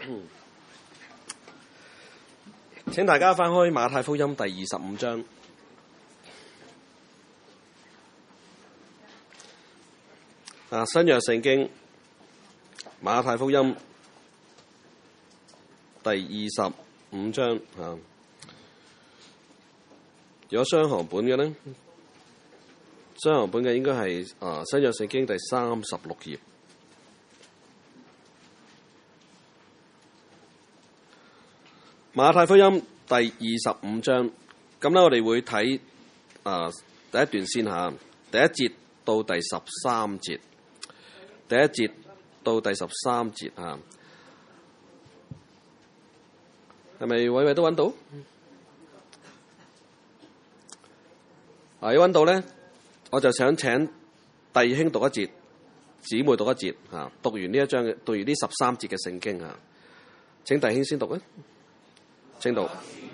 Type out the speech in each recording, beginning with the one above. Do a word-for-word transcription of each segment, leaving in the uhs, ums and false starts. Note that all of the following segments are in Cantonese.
請大家翻開馬太福音第二十五章。啊，新約聖經馬太福音第二十五章啊，如果雙行本嘅呢，雙行本嘅應該係啊新約聖經第三十六頁。馬太福音第二十五章，咁咧我哋會睇啊第一段先吓，第一節到第十三節，第一節到第十三節吓，係咪位位都揾到？啊，要揾到咧，我就想請弟兄讀一節，姊妹讀一節吓，讀完呢一章嘅，讀完呢十三節嘅聖經吓，請弟兄先讀啊。請讀。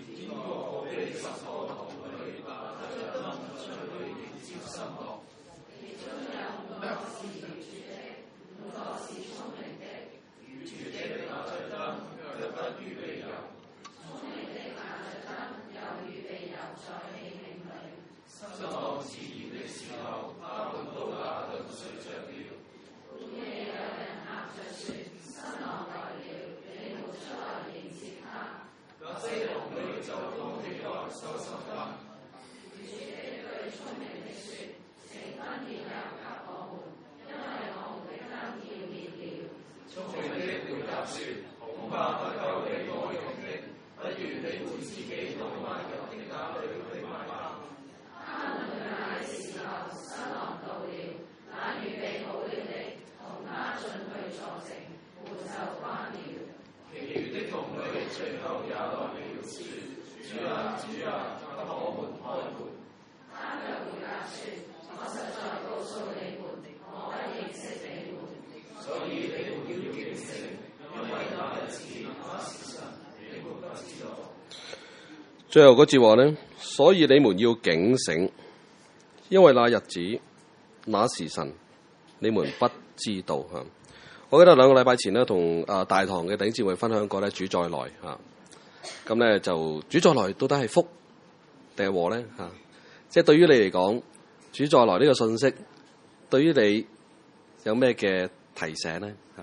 最後嗰節話呢，所以你們要警醒，因為那日子、那時辰，你們不知道吓。我記得兩個禮拜前呢，同啊大堂嘅弟兄姊妹分享過咧，主再來吓。咁咧就主再來到底係福定係禍咧吓？即係對於你嚟講，主再來呢個信息，對於你有咩嘅提醒咧吓？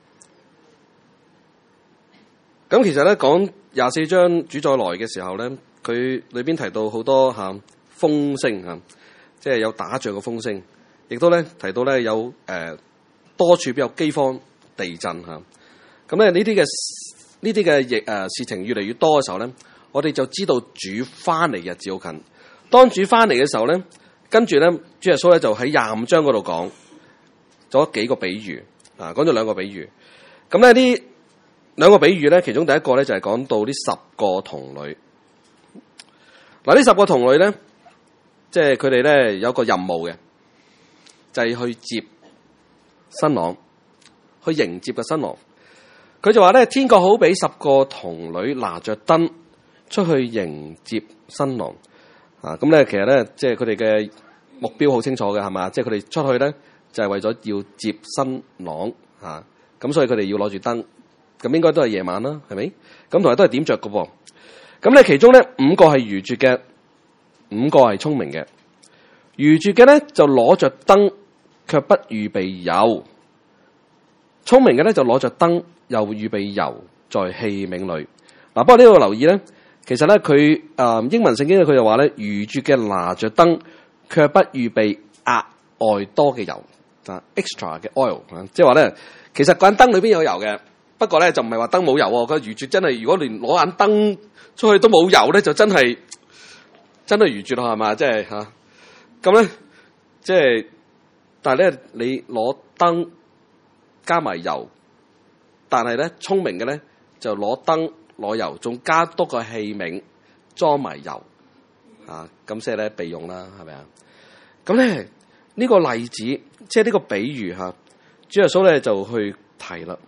咁其實咧講廿四章主再來嘅時候咧，佢裏邊提到好多吓風聲吓，即係有打仗嘅風聲，亦都咧提到咧有誒、呃、多處比較饑荒、地震吓。咁咧呢啲嘅呢啲嘅疫誒事情越嚟越多嘅時候咧，我哋就知道主翻嚟日子好近。當主翻嚟嘅時候咧，跟住咧主耶穌咧就喺廿五章嗰度講咗幾個比喻啊，講咗兩個比喻。咁咧呢兩個比喻咧，其中第一個咧就係講到呢十個童女。嗱，呢十個童女咧，即係佢哋咧有個任務嘅，就係、是、去接新郎，去迎接個新郎。佢就話咧，天國好比十個童女拿着燈出去迎接新郎。啊，咁咧其實咧，即係佢哋嘅目標好清楚嘅，係嘛？即係佢哋出去咧，就係、是、為咗要接新郎。啊，咁所以佢哋要攞住燈。咁應該都係夜晚啦，係咪？咁同埋都係點着嘅噃。咁咧，其中咧五個係愚拙嘅，五個係聰明嘅。愚拙嘅咧就攞着燈，卻不預備油；聰明嘅咧就攞着燈，又預備油在器皿裏。嗱、啊，不過呢度留意咧，其實咧佢誒英文聖經咧佢就話咧，愚拙嘅拿着燈，卻不預備額外多嘅油，啊 extra 嘅 oil，即係話咧，其實嗰盞燈裏邊有油嘅。不過咧就唔係話燈冇油喎，佢愚拙真係如果連攞眼燈出去都冇油咧，就真係真係愚拙咯，係嘛？即係吓咁咧，即係但係咧你攞燈加埋油，但係咧聰明嘅咧就攞燈攞油，仲加多個器皿裝埋油啊！咁即係咧備用啦，係咪啊？咁咧呢個例子即係呢個比喻吓，主耶穌咧就去提啦。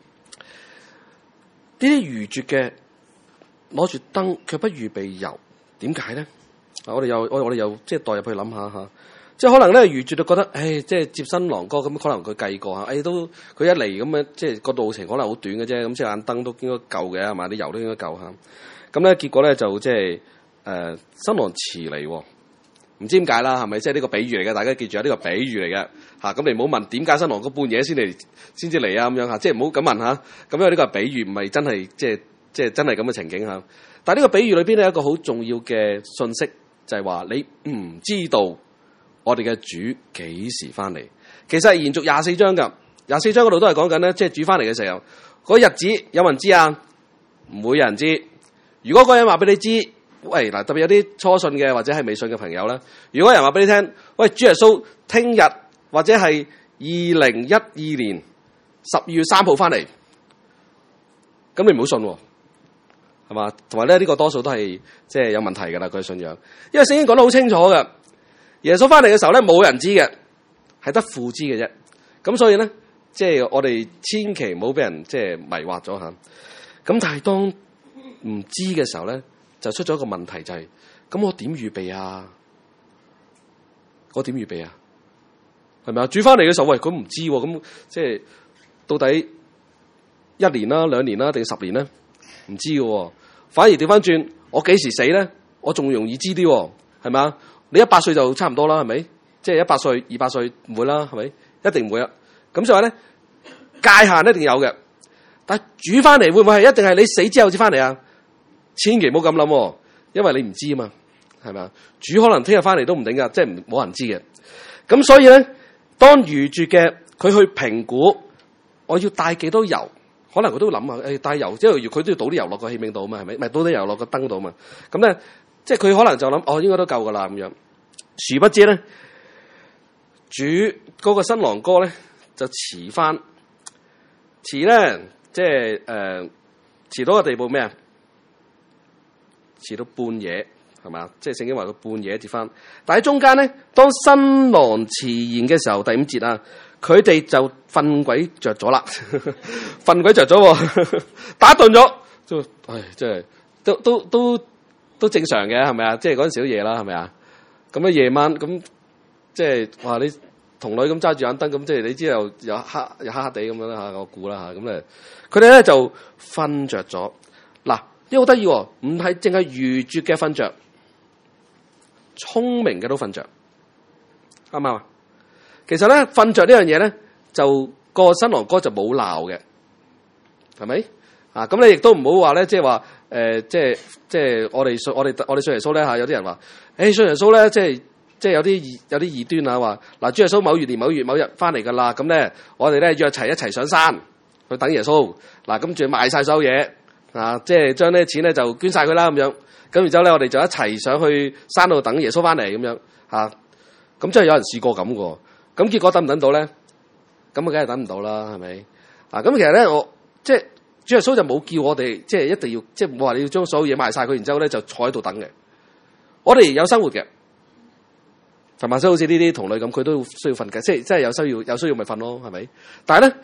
呢啲愚拙嘅攞住燈卻不預備油，點解咧？我哋又我我哋又即係代入去諗下吓， 即係可能咧愚拙就覺得，誒，即係接新郎哥咁，可能佢計過嚇，誒都佢一嚟咁樣，即係個路程可能好短嘅啫，咁即係盞燈都應該夠嘅，係嘛？啲油都應該夠嚇。咁咧結果咧就即係誒新郎遲嚟喎。唔知點解啦，係咪？即係呢個比喻嚟嘅，大家記住啊！呢個比喻嚟嘅嚇，咁你唔好問點解新郎哥半夜先嚟先至嚟啊咁樣嚇，即係唔好咁問嚇。咁因為呢個係比喻，唔係真係即係即係真係咁嘅情景嚇。但係呢個比喻裏邊咧有一個好重要嘅信息，就係話你唔知道我哋嘅主幾時翻嚟。其實係延續廿四章㗎，廿四章嗰度都係講緊咧，即係主翻嚟嘅時候，嗰日子有冇人知啊？唔會有人知。如果嗰個人話俾你知。喂，嗱，特別有啲初信嘅或者係未信嘅朋友咧，如果有人話俾你聽，喂，主耶穌聽日或者係二零一二年十二月三號翻嚟，咁你唔好信喎，係嘛？同埋咧，呢個多數都係即係有問題㗎啦，佢嘅信仰，因為聖經講得好清楚嘅，耶穌翻嚟嘅時候咧，冇人知嘅，係得父知嘅啫。咁所以咧，即係我哋千祈唔好俾人即係迷惑咗嚇。咁但係當唔知嘅時候咧，就出咗一個問題，就係、是、咁我點預備啊？我點預備啊？係咪啊？主翻嚟嘅時候，喂，佢唔知喎，咁即係到底一年啦、兩年啦，定十年咧？唔知嘅，反而調翻轉，我幾時死咧？我仲容易知啲喎，係咪啊？你一百歲就差唔多啦，係咪？即係一百歲、二百歲唔會啦，係咪？一定唔會啊！咁所以話咧，界限一定有嘅，但係主翻嚟會唔會係一定係你死之後至翻嚟啊？千祈唔好咁諗，因為你唔知啊嘛，係咪啊？主可能聽日翻嚟都唔定噶，即係冇人知嘅。咁所以咧，當愚拙嘅佢去評估，我要帶幾多油，可能佢都會諗下，誒帶油，即係佢都要倒啲油落個器皿度啊嘛，係咪？咪倒啲油落個燈度啊嘛。咁咧，即係佢可能就諗，哦應該都夠噶啦咁樣。殊不知咧，主嗰個新郎哥咧就遲翻，遲咧即係誒遲到個地步咩啊？遲到半夜係嘛？即係聖經話佢半夜接翻，但喺中間咧，當新郎遲延嘅時候，第五節啊，佢哋就瞓鬼着咗啦，瞓鬼着咗，打盹咗，就唉，真係都都都都正常嘅係咪啊？即係嗰陣時都夜啦係咪啊？咁啊夜晚咁即係話你童女咁揸住眼燈咁，即係你知又又黑又黑黑地咁樣啦嚇，我估啦嚇，咁咧佢哋咧就瞓着咗嗱。呢個好得意喎，唔係淨係愚拙嘅瞓着，聰明嘅都瞓着，啱唔啱啊？其實咧瞓着呢樣嘢咧，就個新郎哥就冇鬧嘅，係咪啊？咁你亦都唔好話咧，即係話誒，即係即係我哋信我哋我哋信耶穌咧嚇，有啲人話，誒信耶穌咧，即係即係有啲有啲異端啊，話嗱，主耶穌某月年某月某日翻嚟噶啦，咁咧我哋咧約齊一齊上山去等耶穌，嗱咁仲要賣晒所有嘢。啊，即係將呢啲錢咧就捐晒佢啦咁樣，咁然之後咧我哋就一齊上去山度等耶穌翻嚟咁樣，嚇，咁真係有人試過咁嘅，咁結果等唔等到咧？咁啊，梗係等唔到啦，係咪？啊，咁其實咧我即係主耶穌就冇叫我哋即係一定要即係冇話你要將所有嘢賣晒佢，然之後咧就坐喺度等嘅。我哋有生活嘅，同埋所以好似呢啲童女咁，佢都需要瞓嘅，即係即係有需要有需要咪瞓咯，係咪？但係咧，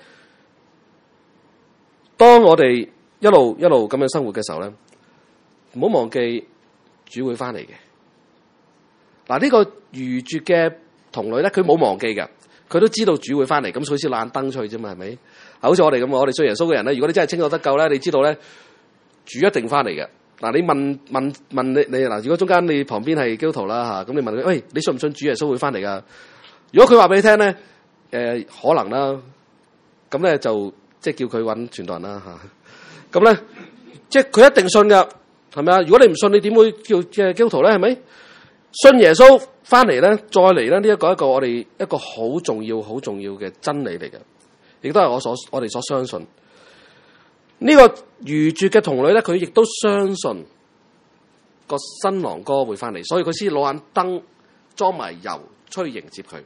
當我哋一路一路咁樣生活嘅時候咧，唔好忘記主會翻嚟嘅。嗱，呢個愚拙嘅童女咧，佢冇忘記嘅，佢都知道主會翻嚟，咁所以先攬燈出去啫嘛，係咪？好似我哋咁，我哋信耶穌嘅人咧，如果你真係清楚得救咧，你知道咧，主一定翻嚟嘅。嗱，你問問問你你嗱，如果中間你旁邊係基督徒啦嚇，咁你問佢，喂，你信唔信主耶穌會翻嚟噶？如果佢話俾你聽咧，誒、呃、可能啦，咁咧就即係叫佢揾傳道人啦嚇。咁咧，即係佢一定信噶，係咪啊？如果你唔信，你點會叫嘅基督徒咧？係咪？信耶穌翻嚟咧，再嚟咧，呢一個一個我哋一個好重要、好重要嘅真理嚟嘅，亦都係我所我哋所相信。呢個愚拙嘅童女咧，佢亦都相信個新郎哥會翻嚟，所以佢先攞眼燈裝埋油出去迎接佢。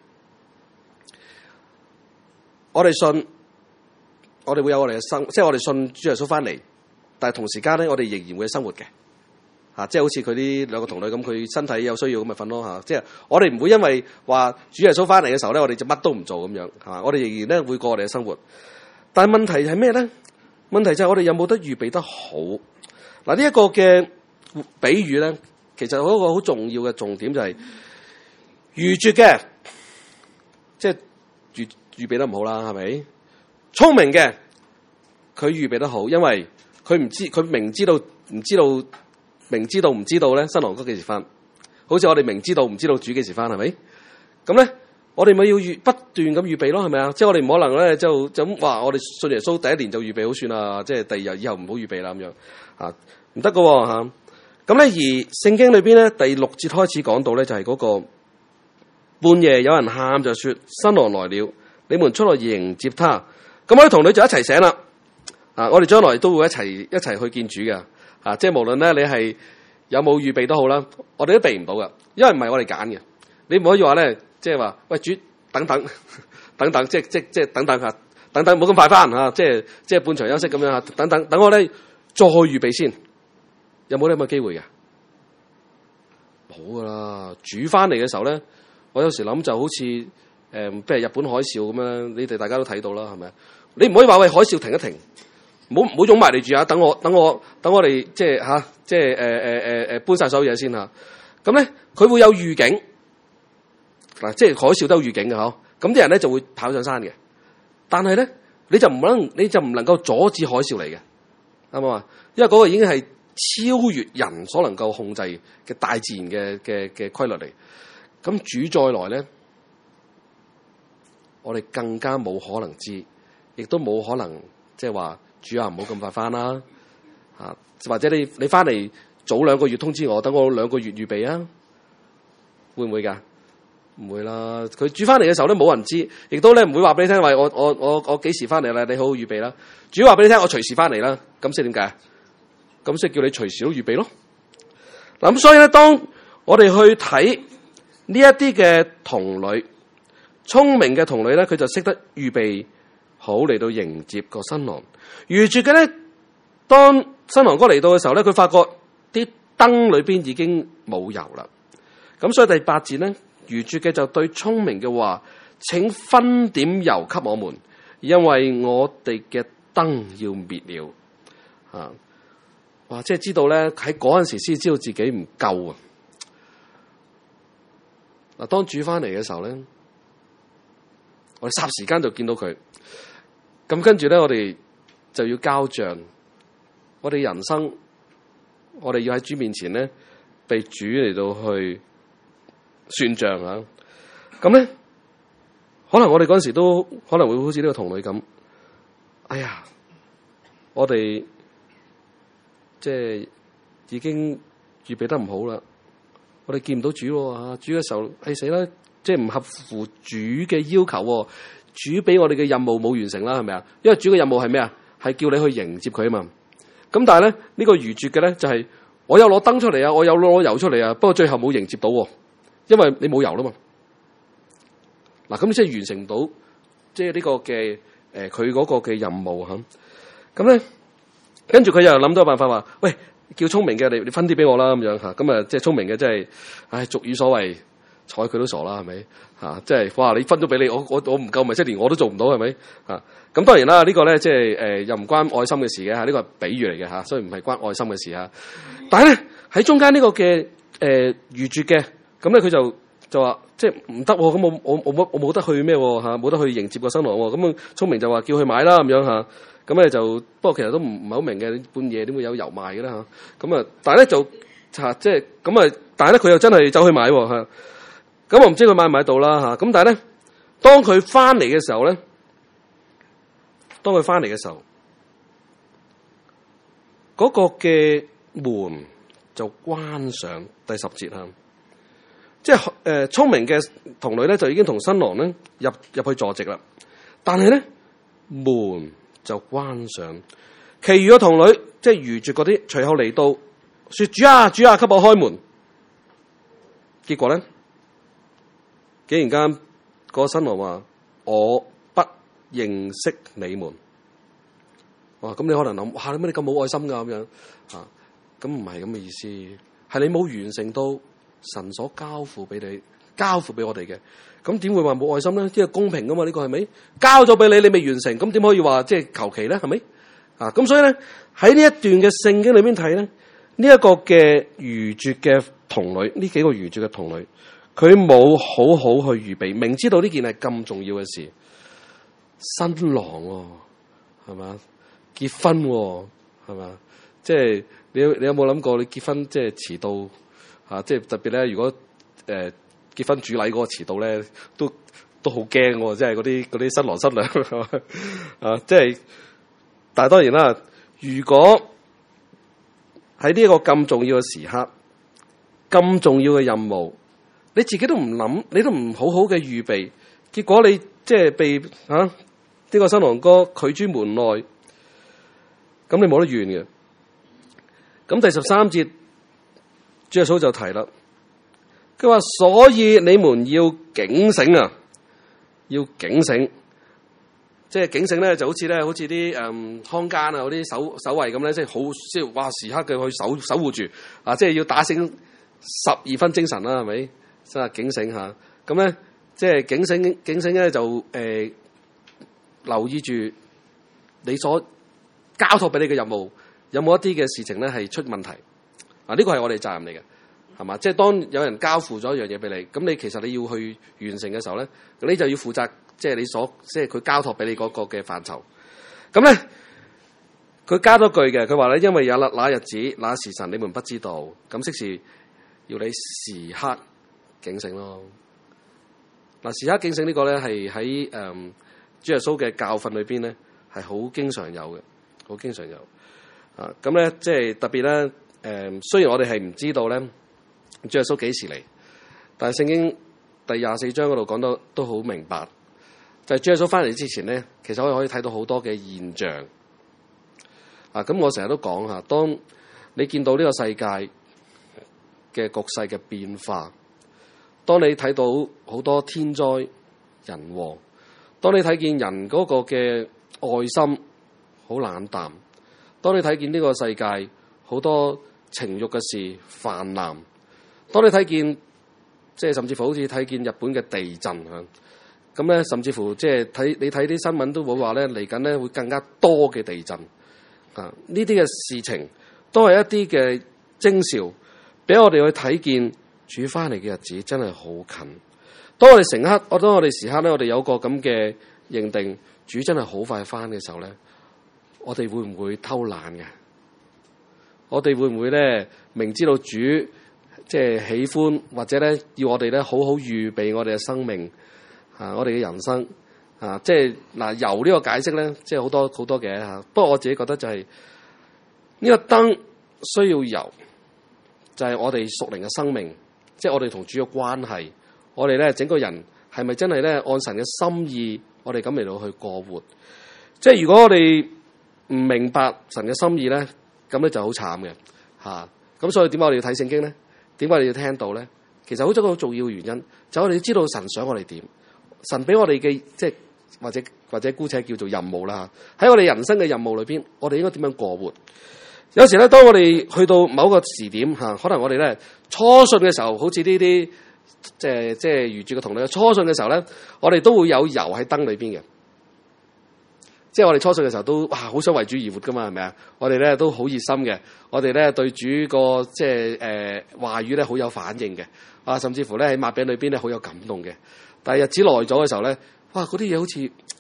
我哋信。我哋會有我哋嘅生，即係我哋信主耶穌翻嚟，但係同時間咧，我哋仍然會生活嘅，嚇，即係好似佢啲兩個童女咁，佢身體有需要咁咪瞓咯嚇，即係我哋唔會因為話主耶穌翻嚟嘅時候咧，我哋就乜都唔做咁樣，係嘛？我哋仍然咧會過我哋嘅生活，但係問題係咩咧？問題就係我哋有冇得預備得好？嗱，呢一個嘅比喻咧，其實有一個好重要嘅重點就係愚拙嘅即係預預備得唔好啦，係咪？聰明嘅佢預備得好，因為佢唔知佢明知道唔知道明知道唔知道咧，新郎哥幾時翻？好似我哋明知道唔知道主幾時翻，係咪？咁咧，我哋咪要預不斷咁預備咯，係咪啊？即係我哋唔可能咧就就咁話，我哋信耶穌第一年就預備好算啦，即係第二日以後唔好預備啦咁樣啊，唔得噶吓。咁咧，而聖經裏邊咧第六節開始講到咧，就係嗰個半夜有人喊就說新郎來了，你們出來迎接他。咁我哋童女就一齊醒啦。啊，我哋將來都會一齊一齊去見主嘅。啊，即係無論咧你係有冇預備都好啦，我哋都避唔到噶，因為唔係我哋揀嘅。你唔可以話咧，即係話喂主等等等等，即係即係即係等等吓，等等冇咁快翻吓，即係即係半場休息咁樣吓，等等等我咧再預備先。有冇呢咁嘅機會嘅？冇噶啦！主翻嚟嘅時候咧，我有時諗就好似誒，譬如日本海嘯咁樣，你哋大家都睇到啦，係咪？你唔可以話喂海嘯停一停，唔好唔好湧埋嚟住啊！等我等我等我哋即係吓，即係誒誒誒誒搬晒所有嘢先吓。咁咧佢會有預警嗱，即係海嘯都有預警嘅嗬。咁啲人咧就會跑上山嘅，但係咧你就唔能你就唔能夠阻止海嘯嚟嘅，啱唔啱啊？因為嗰個已經係超越人所能夠控制嘅大自然嘅嘅嘅規律嚟，咁主再來咧，我哋更加冇可能知，亦都冇可能即係話主啊唔好咁快翻啦，啊或者你你翻嚟早兩個月通知我，等我兩個月預備啊，會唔會㗎？唔會啦，佢主翻嚟嘅時候咧冇人知，亦都咧唔會話俾你聽，話我我我我幾時翻嚟啦？你好好預備啦。主話俾你聽，我隨時翻嚟啦。咁即係點解？咁即係叫你隨時都預備咯。嗱咁所以咧，當我哋去睇呢一啲嘅童女，聰明嘅童女咧，佢就識得預備好嚟到迎接個新郎。愚拙嘅咧，當新郎哥嚟到嘅時候咧，佢發覺啲燈裏邊已經冇油啦。咁所以第八節咧，愚拙嘅就對聰明嘅話，請分點油給我們，因為我哋嘅燈要滅了。啊！哇！即係知道咧，喺嗰陣時先知道自己唔夠啊！嗱，當主翻嚟嘅時候咧，我哋霎時間就見到佢。咁跟住咧，我哋就要交賬。我哋人生，我哋要喺主面前咧，被主嚟到去算賬啊！咁咧，可能我哋嗰陣時都可能會好似呢個童女咁。哎呀，我哋。即係已經預備得唔好啦，我哋見唔到主喎，主嘅時候係死啦，即係唔合乎主嘅要求，主俾我哋嘅任務冇完成啦，係咪啊？因為主嘅任務係咩啊？係叫你去迎接佢啊嘛。咁但係咧呢、呢個愚拙嘅咧就係、是、我有攞燈出嚟啊，我有攞油出嚟啊，不過最後冇迎接到，因為你冇油啦嘛。嗱，咁即係完成到即係呢個嘅誒佢嗰個嘅任務吓，咁咧。跟住佢又諗到個辦法話，喂，叫聰明嘅你，你分啲俾我啦咁樣吓，咁啊即係聰明嘅，即係，唉，俗語所謂，睬佢都傻啦，係咪吓？即係，哇，你分咗俾你，我我我唔夠咪，即係連我都做唔到，係咪啊？咁當然啦，呢個咧即係誒又唔關愛心嘅事嘅吓，呢個係比喻嚟嘅吓，所以唔係關愛心嘅事吓。但係咧喺中間呢個嘅誒愚拙嘅，咁咧佢就就話即係唔得，咁我我我冇我冇得去咩吓，冇得去迎接個新郎，咁啊聰明就話叫佢買啦咁樣吓。咁咧就，不過其實都唔唔係好明嘅，半夜點會有油賣嘅咧嚇？咁啊，但係咧就嚇，即係咁啊，但係咧佢又真係走去買喎嚇。咁我唔知佢買唔買到啦嚇。咁但係咧，當佢翻嚟嘅時候咧，當佢翻嚟嘅時候，嗰個嘅門就關上。第十節啊，即係誒聰明嘅童女咧，就已經同新郎咧入入去坐席啦。但係咧門就關上，其餘嘅童女即係愚拙嗰啲，隨後嚟到說：主啊，主啊，給我開門。結果咧，竟然間嗰個新郎話：我不認識你們。哇！咁你可能諗：哇！點解你咁冇愛心噶咁樣啊？咁唔係咁嘅意思，係你冇完成到神所交付俾你、交付俾我哋嘅。咁點會話冇愛心咧？即係公平噶嘛？呢個係咪交咗俾你，你未完成，咁點可以話即係求其咧？係咪啊？咁所以咧喺呢一段嘅聖經裏邊睇咧，呢一個嘅愚拙嘅童女，呢幾個愚拙嘅童女， 佢冇好好去預備，明知道呢件係咁重要嘅事，新郎喎，係嘛？結婚喎，係嘛？即係你你有冇諗過你結婚即係遲到嚇？即係特別咧，如果誒、呃、結婚主禮嗰個遲到咧，都都好驚喎！即係嗰啲嗰啲新郎新娘啊，即係，但係當然啦，如果喺呢一個咁重要嘅時刻，咁重要嘅任務，你自己都唔諗，你都唔好好嘅預備，結果你即係被啊呢、這個新郎哥拒諸門內，咁你冇得怨嘅。咁第十三節，主耶穌就提啦，佢話：所以你們要警醒啊，要警醒。即係警醒咧，就好似咧，好似啲誒看更啊，嗰啲守守衛咁咧，即係好即係哇，時刻嘅去守守護住啊！即係要打醒十二分精神啦，係咪？即係警醒下。咁咧，即係警醒警醒咧，就誒、呃、留意住你所交託俾你嘅任務，有冇一啲嘅事情咧係出問題啊？呢個係我哋責任嚟嘅，係嘛？即係當有人交付咗一樣嘢俾你，咁你其實你要去完成嘅時候咧，你就要負責。即係你所，即係佢交託俾你嗰個嘅範疇。咁咧，佢加多句嘅，佢話咧，因為有那那日子、那時辰，你們不知道。咁即是要你時刻警醒咯。嗱，時刻警醒呢個咧，係喺誒主耶穌嘅教訓裏邊咧，係好經常有嘅，好經常有。啊，咁咧，即係特別咧，誒、呃，雖然我哋係唔知道咧，主耶穌幾時嚟，但係聖經第廿四章嗰度講到都好明白。就係主耶穌翻嚟之前咧，其實我哋可以睇到好多嘅現象。啊，咁我成日都講吓，當你見到呢個世界嘅局勢嘅變化，當你睇到好多天災人禍，當你睇見人嗰個嘅愛心好冷淡，當你睇見呢個世界好多情慾嘅事泛濫，當你睇見即係甚至乎好似睇見日本嘅地震吓。咁咧，甚至乎即係睇你睇啲新聞都會話咧，嚟緊咧會更加多嘅地震啊！呢啲嘅事情都係一啲嘅徵兆，俾我哋去睇見主翻嚟嘅日子真係好近。當我哋成刻，我當我哋時刻咧，我哋有個咁嘅認定，主真係好快翻嘅時候咧，我哋會唔會偷懶嘅？我哋會唔會咧明知道主即係喜歡，或者咧要我哋咧好好預備我哋嘅生命？啊！我哋嘅人生啊，即係嗱，油呢個解釋咧，即係好多好多嘅嚇。不過我自己覺得就係、是、呢、這個燈需要油，就係、是、我哋屬靈嘅生命，即係我哋同主嘅關係。我哋咧整個人係咪真係咧按神嘅心意，我哋咁嚟到去過活？即係如果我哋唔明白神嘅心意咧，咁咧就好慘嘅嚇。咁、啊、所以點解我哋要睇聖經咧？點解你要聽到咧？其實好多個好重要嘅原因，就係、我哋要知道神想我哋點。神俾我哋嘅即係或者或者姑且叫做任務啦，喺我哋人生嘅任務裏邊，我哋應該點樣過活？有時咧，當我哋去到某個時點吓，可能我哋咧初信嘅時候，好似呢啲即係即係愚拙嘅同類，初信嘅時候咧，我哋都會有油喺燈裏邊嘅。即係我哋初信嘅時候都哇，好想為主而活噶嘛，係咪啊？我哋咧都好熱心嘅，我哋咧對主個即係誒、呃、話語咧好有反應嘅，啊，甚至乎咧喺擘餅裏邊咧好有感動嘅。但係日子耐咗嘅時候咧，哇！嗰啲嘢好似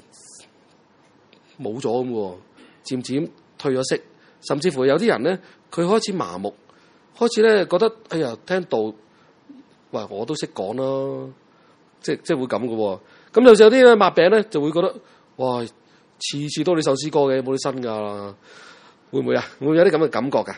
冇咗咁喎，漸漸退咗色，甚至乎有啲人咧，佢開始麻木，開始咧覺得哎呀，聽到喂我都識講啦，即即係會咁嘅喎。咁有時有啲咧擘餅咧就會覺得哇，次次都你首詩歌嘅，冇啲新㗎，會唔會啊？會唔會有啲咁嘅感覺㗎？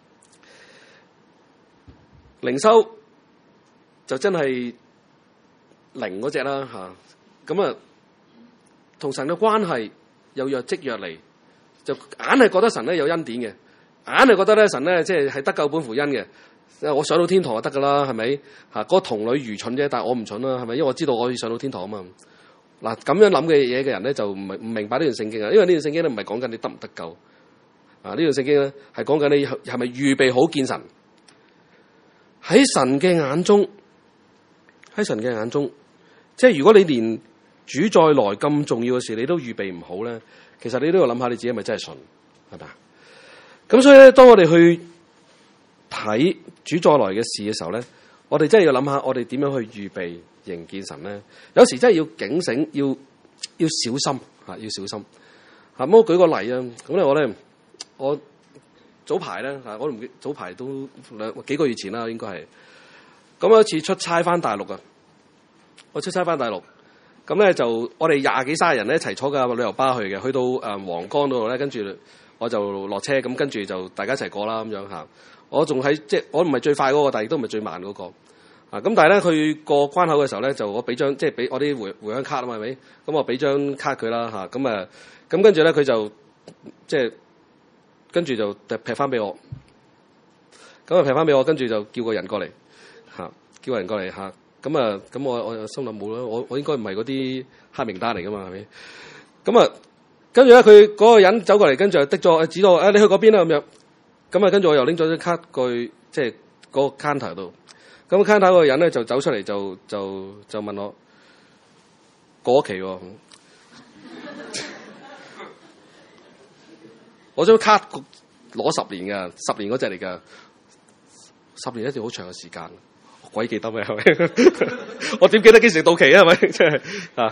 靈修就真係〜零嗰隻啦嚇，咁啊同神嘅關係又若即若離，就硬係覺得神咧有恩典嘅，硬係覺得咧神咧即係係得救本乎恩嘅。我上到天堂就得噶啦，係咪嚇？嗰個童女愚蠢啫，但係我唔蠢啦，係咪？因為我知道我可以上到天堂啊嘛。嗱，咁樣諗嘅嘢嘅人咧就唔係唔明白呢段聖經啊，因為呢段聖經咧唔係講緊你得唔得救啊，呢段聖經咧係講緊你係咪預備好見神。喺神嘅眼中，喺神嘅眼中。即係如果你連主再來咁重要嘅事你都預備唔好咧，其實你都要諗下你自己係咪真係信，係咪啊？咁所以咧，當我哋去睇主再來嘅事嘅時候咧， 我哋真係要諗下，我哋點樣去預備迎見神咧？有時真係要警醒，要要小心嚇，要小心嚇。咁我舉個例啊，咁咧我咧我早排咧嚇，我唔記早排都兩幾個月前啦，應該係咁有一次出差翻大陸啊，我出差翻大陸，咁咧就我哋廿幾卅人咧一齊坐架旅遊巴去嘅，去到誒皇崗嗰度咧，跟住我就落車，咁跟住就大家一齊過啦咁樣嚇。我仲喺即係我唔係最快嗰個，但係亦都唔係最慢嗰個啊。咁但係咧，佢過關口嘅時候咧，就我俾張即係俾我啲回回鄉卡啊嘛，係咪？咁我俾張卡佢啦嚇。咁啊，咁跟住咧，佢就即係跟住就劈翻俾我。咁啊劈翻俾我，跟住就叫個人過嚟嚇，叫個人過嚟嚇。咁啊，咁我我心諗冇啦，我我應該唔係嗰啲黑名單嚟噶嘛，係咪？咁啊，跟住咧，佢嗰個人走過嚟，跟住就滴咗指到誒，你去嗰邊啦咁樣。咁啊，跟住我又拎咗張卡過去，即係嗰個 counter 度。咁 counter 嗰個人咧就走出嚟，就就就問我過期喎。我張卡攞十年㗎，十年嗰隻嚟㗎，十年一段好長嘅時間，鬼記得咩？係咪？我點記得幾時到期啊？係咪？即係啊。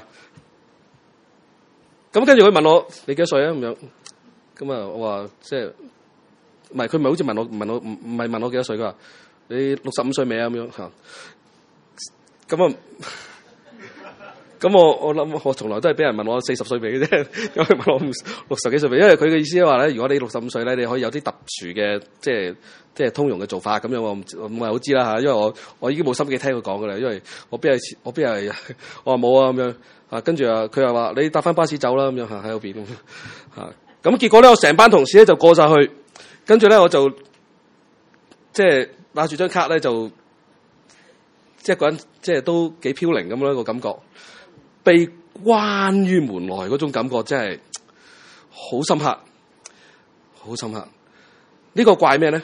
咁跟住佢問我你幾多歲啊？咁樣。咁啊，我話即係。唔係，佢唔係好似問我問我唔唔係問我幾多歲，佢話你六十五歲未啊？咁樣嚇，咁啊，咁我我諗我從來都係俾人問我四十歲未嘅啫，因為問我六十幾歲未，因為佢嘅意思係話咧，如果你六十五歲咧，你可以有啲特殊嘅即係即係通用嘅做法咁樣，我唔我唔係好知啦嚇，因為我我已經冇心機聽佢講㗎啦，因為我邊係我邊係我話冇啊咁樣啊，跟住啊佢又話你搭翻巴士走啦咁樣嚇喺嗰邊嚇，咁結果咧我成班同事咧就過晒去。跟住咧，我就即係拿住張卡咧，就即係一個人，即係都幾飄零咁樣一個感覺，被關於門外嗰種感覺真係好深刻，好深刻。呢、呢個怪咩咧？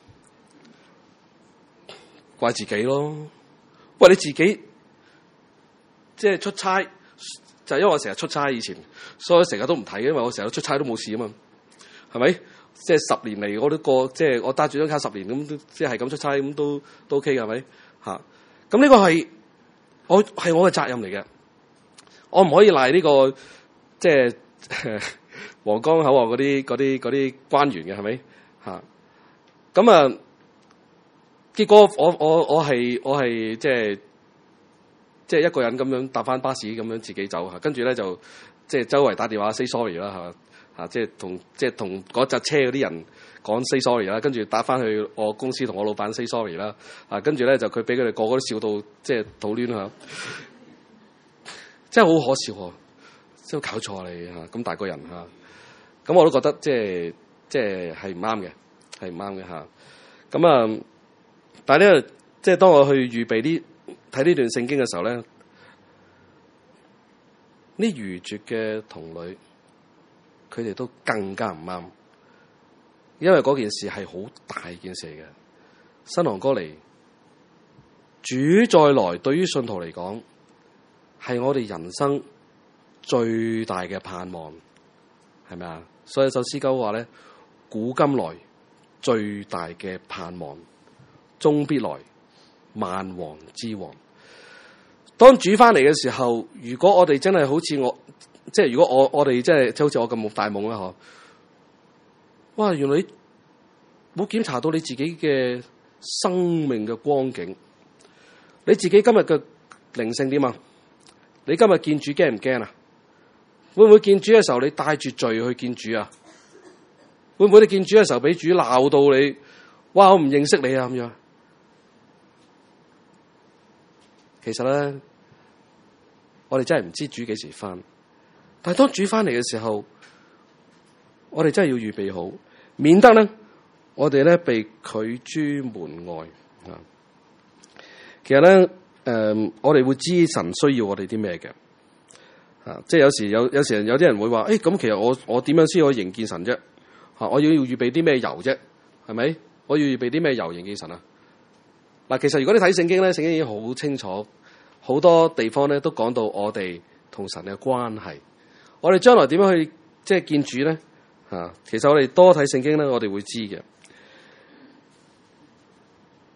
怪自己咯。喂，你自己即係出差，就係、因為我成日出差以前，所以成日都唔睇，因為我成日出差都冇事啊嘛，係咪？即係十年嚟，我都過，即係我揸住張卡十年咁，即係咁出差咁都都 OK 嘅，係咪？嚇！咁呢個係我係我嘅責任嚟嘅，我唔可以賴呢個即係皇崗口岸嗰啲嗰啲嗰啲關員嘅，係咪？嚇！咁啊，結果我我我係我係即係即係一個人咁樣搭翻巴士咁樣自己走嚇，跟住咧就即係周圍打電話 say sorry 啦，係嘛？啊！即係同即係同嗰紮車嗰啲人講 say sorry 啦，跟住打翻去我公司同我老闆 say sorry 啦。啊，跟住咧就佢俾佢哋個個都笑到即係肚攣嚇，真係好可笑喎！真係搞錯啊你嚇，咁大個人嚇，咁我都覺得即係即係係唔啱嘅，係唔啱嘅嚇。咁啊，但係咧，即係當我去預備啲睇呢段聖經嘅時候咧，呢愚拙嘅童女。佢哋都更加唔啱，因為嗰件事係好大件事嚟嘅。新郎哥嚟，主再來，對於信徒嚟講，係我哋人生最大嘅盼望，係咪啊？所以首詩歌話咧，古今來最大嘅盼望，終必來，萬王之王。當主翻嚟嘅時候，如果我哋真係好似我。即係如果我我哋即係即係好似我咁大夢啦嗬，哇！原來你冇檢查到你自己嘅生命嘅光景，你自己今日嘅靈性點啊？你今日見主驚唔驚啊？會唔會見主嘅時候你帶住罪去見主啊？會唔會你見主嘅時候俾主鬧到你？哇！我唔認識你啊咁樣。其實咧，我哋真係唔知主幾時翻。但係當主翻嚟嘅時候，我哋真係要預備好，免得咧我哋咧被拒諸門外啊！其實咧，誒、呃，我哋會知神需要我哋啲咩嘅啊！即係有時有有時有啲人會話，誒、欸，咁其實我我點樣先可以迎見神啫？吓，我要要預備啲咩油啫？係咪？我要預備啲咩油迎見神啊？嗱，其實如果你睇聖經咧，聖經已經好清楚，好多地方咧都講到我哋同神嘅關係。我哋將來點樣去即係見主咧？啊，其實我哋多睇聖經咧，我哋會知嘅。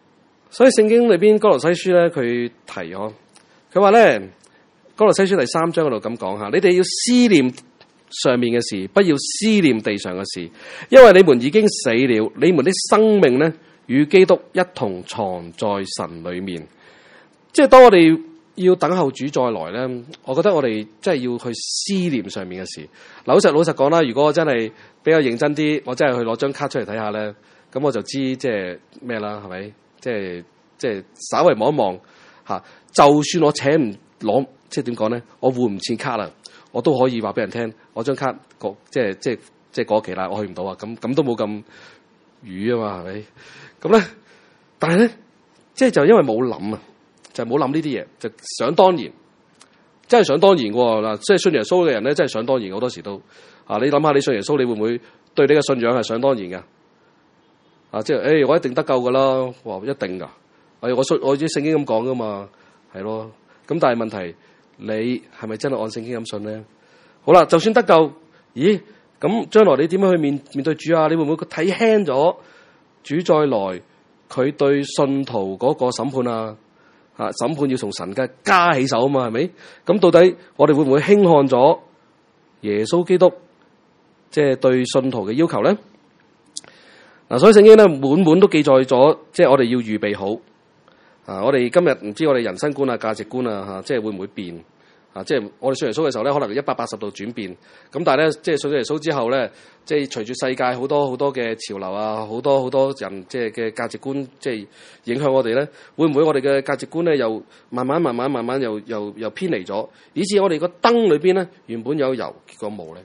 所以聖經裏邊哥羅西書咧，佢提咗，佢話咧哥羅西書第三章嗰度咁講吓，你哋要思念上面嘅事，不要思念地上嘅事，因為你們已經死了，你們的生命咧與基督一同藏在神裏面。即係當我哋要等候主再來咧，我覺得我哋真係要去思念上面嘅事。老實老實講啦，如果我真係比較認真啲，我真係去攞張卡出嚟睇下咧，咁我就知即係咩啦，係咪？即係即係稍微望一望吓，就算我請唔攞，即係點講咧？我換唔切卡啦，我都可以話俾人聽，我張卡過即係即係即係過期啦，我去唔到啊！咁咁都冇咁瘀啊嘛，係咪？咁咧，但係咧，即係就因為冇諗啊。就冇諗呢啲嘢，就想當然，真係想當然喎嗱。即係信耶穌嘅人咧，真係想當然好多時都啊。你諗下，你信耶穌，你會唔會對你嘅信仰係想當然嘅？啊，即係誒、欸，我一定得救噶啦，哇，一定噶。誒、哎，我信我啲聖經咁講噶嘛，係咯。咁但係問題，你係咪真係按聖經咁信咧？好啦，就算得救，咦？咁將來你點樣去面面對主啊？你會唔會睇輕咗主再來佢對信徒嗰個審判啊？啊！審判要從神嘅家起手啊嘛，係咪？咁到底我哋會唔會輕看咗耶穌基督即係對信徒嘅要求咧？嗱，所以聖經咧滿滿都記載咗，即係我哋要預備好啊！我哋今日唔知我哋人生觀啊、價值觀啊，吓即係會唔會變啊？即係我哋信耶穌嘅時候咧，可能一百八十度轉變。咁但係咧，即係信咗耶穌之後咧，即係隨住世界好多好多嘅潮流啊，好多好多人即係嘅價值觀，即係影響我哋咧，會唔會我哋嘅價值觀咧又慢慢慢慢慢慢又又又偏離咗，以致我哋個燈裏邊咧原本有油，結果冇咧？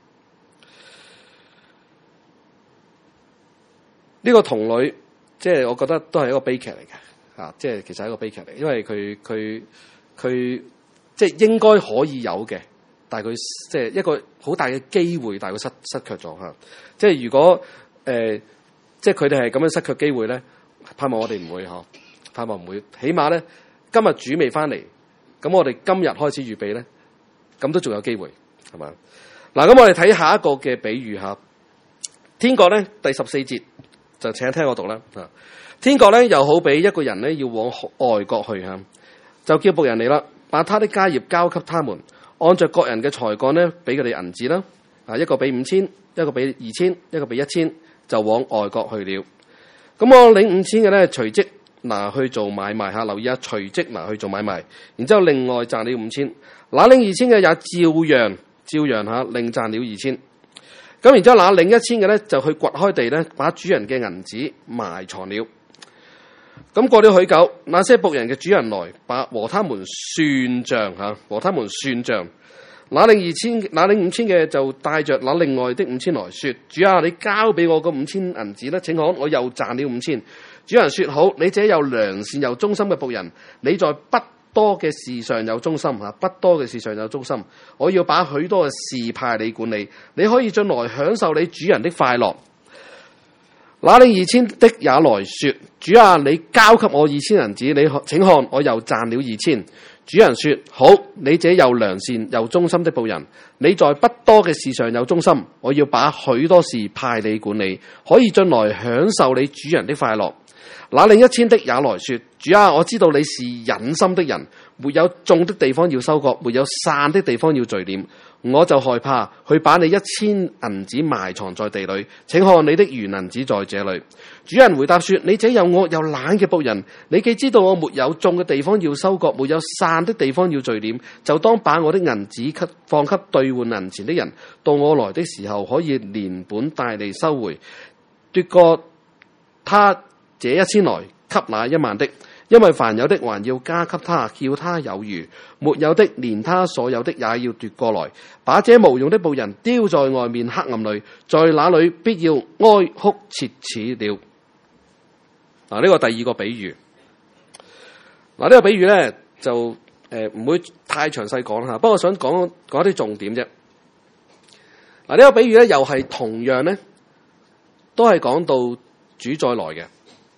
呢個童女，即係我覺得都係一個悲劇嚟嘅，吓，即係其實係一個悲劇嚟，因為佢佢佢。即係應該可以有嘅，但係佢即係一個好大嘅機會，但係佢失失卻咗嚇。即係如果誒、呃，即係佢哋係咁樣失卻機會咧，盼望我哋唔會嗬，盼望唔會。起碼咧，今日主未翻嚟，咁我哋今日開始預備咧，咁都仲有機會係嘛？嗱，咁我哋睇下一個嘅比喻嚇。天國咧第十四節就請聽我讀啦。啊，天國咧又好比一個人咧要往外國去嚇，就叫僕人嚟啦。把他的家業交給他們，按着各人嘅才幹咧，俾佢哋銀子啦。啊，一個俾五千，一個俾二千，一個俾一千，就往外國去了。咁我領五千嘅咧，隨即拿去做買賣嚇。留意下，隨即拿去做買賣，然之後另外賺了五千。那領二千嘅也照樣照樣嚇，另賺了二千。咁然之後，那領一千嘅咧，就去掘開地咧，把主人嘅銀子埋藏了。咁過了許久，那些僕人嘅主人來，把和他們算賬吓，和他們算賬。那領二千、那領五千嘅就帶着那另外的五千來說：主啊，你交俾我個五千銀子啦，請看，我又賺了五千。主人說：好，你這有良善又忠心嘅僕人，你在不多嘅事上有忠心吓，不多嘅事上有忠心，我要把許多嘅事派你管理，你可以進來享受你主人的快樂。那領二千的也來說：主啊，你交給我二千銀子，你請看，我又賺了二千。主人說：好，你這又良善又忠心的僕人，你在不多嘅事上有忠心，我要把許多事派你管理，可以進來享受你主人的快樂。那領一千的也來說：主啊，我知道你是忍心的人，沒有種的地方要收割，沒有散的地方要聚斂。我就害怕，去把你一千銀子埋藏在地裏，請看你的餘銀子在這裏。主人回答說：你這又惡又懶嘅僕人，你既知道我沒有種嘅地方要收割，沒有散的地方要聚斂，就當把我的銀子放給兌換銀錢的人，到我來的時候可以連本帶利收回，奪過他這一千來給那一萬的。因為凡有的還要加給他，叫他有餘；沒有的，連他所有的也要奪過來。把這無用的僕人丟在外面黑暗裏，在那裏必要哀哭切齒了。嗱，呢個第二個比喻。嗱，呢個比喻咧就誒唔會太詳細講吓，不過我想講講一啲重點啫。嗱，呢個比喻咧又係同樣咧，都係講到主再來嘅。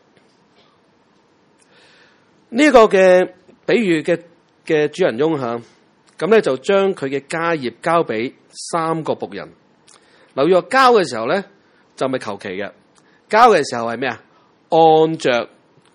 呢個嘅比喻嘅嘅主人翁吓，咁咧就將佢嘅家業交俾三個僕人。留意我交嘅時候咧，就唔係求其嘅，交嘅時候係咩啊？按着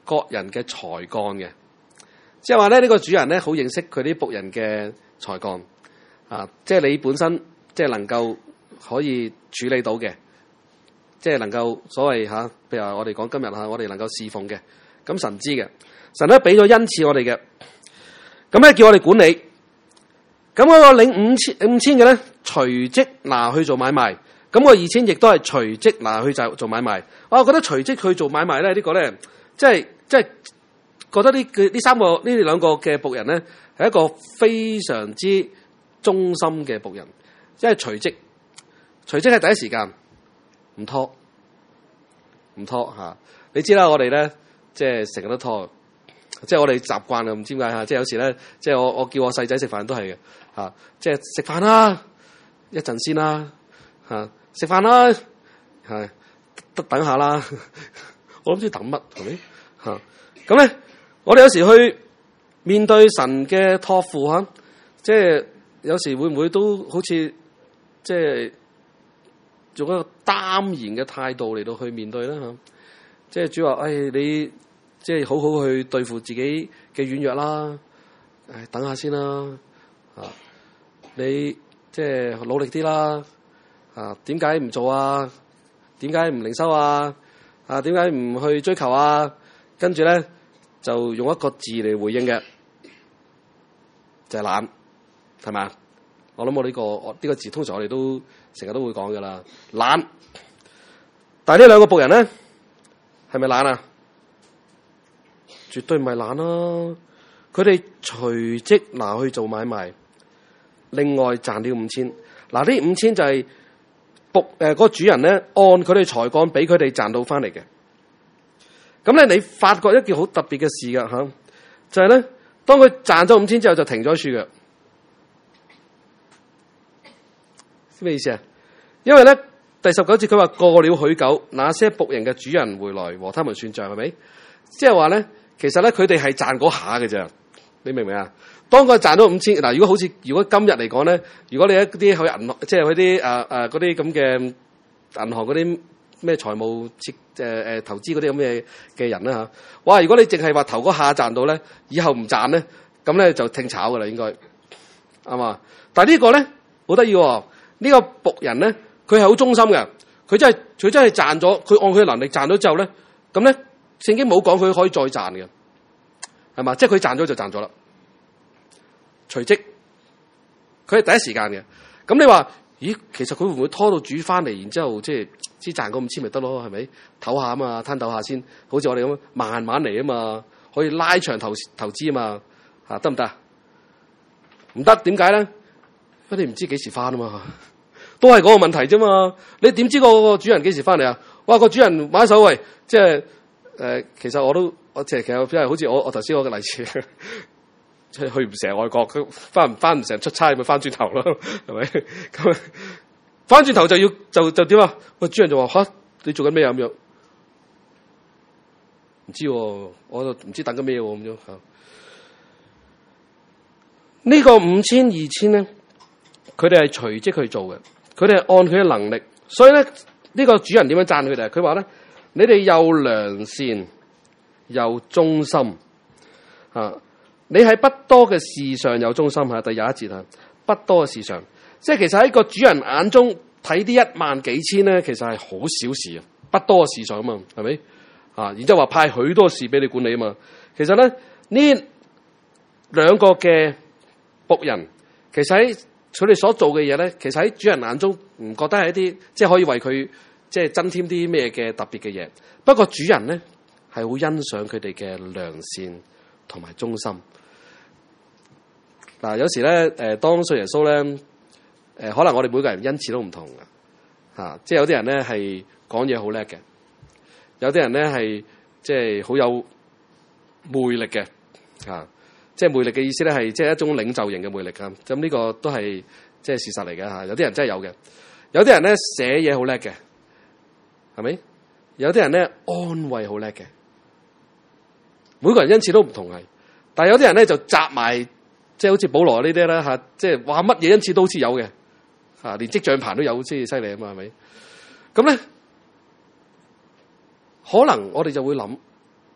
各人嘅才幹嘅，即係話咧呢個主人咧好認識佢啲僕人嘅才幹啊，即係你本身即係能夠可以處理到嘅，即係能夠所謂吓，譬如話我哋講今日吓，我哋能夠侍奉嘅，咁神知嘅，神咧俾咗恩賜我哋嘅，咁咧叫我哋管理，咁嗰個領五千五千嘅咧隨即拿去做買賣。咁個二千亦都係隨即拿去就做買賣，我覺得隨即去做買賣咧，呢個咧，即係即係覺得呢呢三個呢兩個嘅僕人咧，係一個非常之忠心嘅僕人，即係隨即，隨即係第一時間，唔拖，唔拖吓。你知啦，我哋咧即係成日都拖，即係我哋習慣啊，唔知點解吓，即係有時咧，即係我我叫我細仔食飯都係嘅吓，即係食飯啦，一陣先啦吓。食飯啦，係得等下啦。我都唔知等乜，係咪吓？咁咧，我哋有時去面對神嘅託付吓，即係有時會唔會都好似即係用一個淡然嘅態度嚟到去面對咧吓？即係主話：，誒、哎，你即係好好去對付自己嘅軟弱啦。誒，等下先啦。啊，你即係努力啲啦。啊，點解唔做啊？點解唔靈修啊？啊，點解唔去追求啊？跟住咧就用一個字嚟回應嘅，就係、是、懶，係咪啊？我諗我呢、這個我呢、這個字通常我哋都成日都會講噶啦，懶。但係呢兩個僕人咧，係咪懶啊？絕對唔係懶啦，佢哋隨即拿去做買賣，另外賺了五千。嗱，呢五千就係、是。僕誒，嗰個主人咧，按佢哋才幹俾佢哋賺到翻嚟嘅。咁咧，你發覺一件好特別嘅事噶吓，就係、是、咧，當佢賺咗五千之後，就停咗喺處嘅。咩意思啊？因為咧，第十九節佢話過了許久，那些僕人嘅主人回來和他們算賬，係咪？即係話咧，其實咧，佢哋係賺嗰下嘅咋，你明唔明啊？當佢賺到五千，嗱，如果好似如果今日嚟講咧，如果你一啲去銀行，即係去啲誒誒嗰啲咁嘅銀行嗰啲咩財務設誒誒投資嗰啲咁嘅嘅人啦吓，哇！如果你淨係話頭嗰下賺到咧，以後唔賺咧，咁咧就聽炒噶啦，應該啱嘛？但係呢個咧好得意喎，呢個僕人咧，佢係好忠心嘅，佢真係佢真係賺咗，佢按佢嘅能力賺咗之後咧，咁咧聖經冇講佢可以再賺嘅，係嘛？即係佢賺咗就賺咗啦。隨即，佢係第一時間嘅。咁你話，咦？其實佢會唔會拖到煮翻嚟，然之後即係先賺個五千咪得咯？係咪？唞下啊嘛，攤抖下先。好似我哋咁，慢慢嚟啊嘛，可以拉長投投資啊嘛，嚇得唔得？唔得，點解咧？因為你唔知幾時翻啊嘛，都係嗰個問題啫嘛。你點知個主人幾時翻嚟啊？哇！個主人玩手喂，即係誒，其實我都我即係其實即係好似我我頭先嗰個例子。即係去唔成外國，佢翻唔翻唔成出差，咪翻轉頭咯，係咪？咁翻轉頭就要就就點啊？個主人就話：吓，你做緊咩啊？咁樣唔知，我就唔知等緊咩咁樣吓。呢個五千二千咧，佢哋係隨即去做嘅，佢哋係按佢嘅能力。所以咧，呢個主人點樣讚佢哋？佢話咧：你哋又良善又忠心啊！你喺不多嘅事上有忠心吓，第廿一節啊，不多嘅事上，即係其實喺個主人眼中睇啲一萬幾千咧，其實係好小事啊，不多嘅事上啊嘛，係咪啊？然之後話派許多事俾你管理啊嘛，其實咧呢兩個嘅僕人，其實喺佢哋所做嘅嘢咧，其實喺主人眼中唔覺得係一啲即係可以為佢即係增添啲咩嘅特別嘅嘢，不過主人咧係好欣賞佢哋嘅良善同埋忠心。嗱，有時咧，誒，當信耶穌咧，誒，可能我哋每個人恩賜都唔同嘅，吓，即係有啲人咧係講嘢好叻嘅，有啲人咧係即係好有魅力嘅，吓，即係魅力嘅意思咧係即係一種領袖型嘅魅力啊，咁呢個都係即係事實嚟嘅吓，有啲人真係有嘅，有啲人咧寫嘢好叻嘅，係咪？有啲人咧安慰好叻嘅，每個人恩賜都唔同係，但係有啲人咧就集埋。即係好似保羅呢啲啦吓，即係話乜嘢恩賜都好似有嘅，吓連積帳棚都有，先至犀利啊嘛，係咪？咁咧，可能我哋就會諗，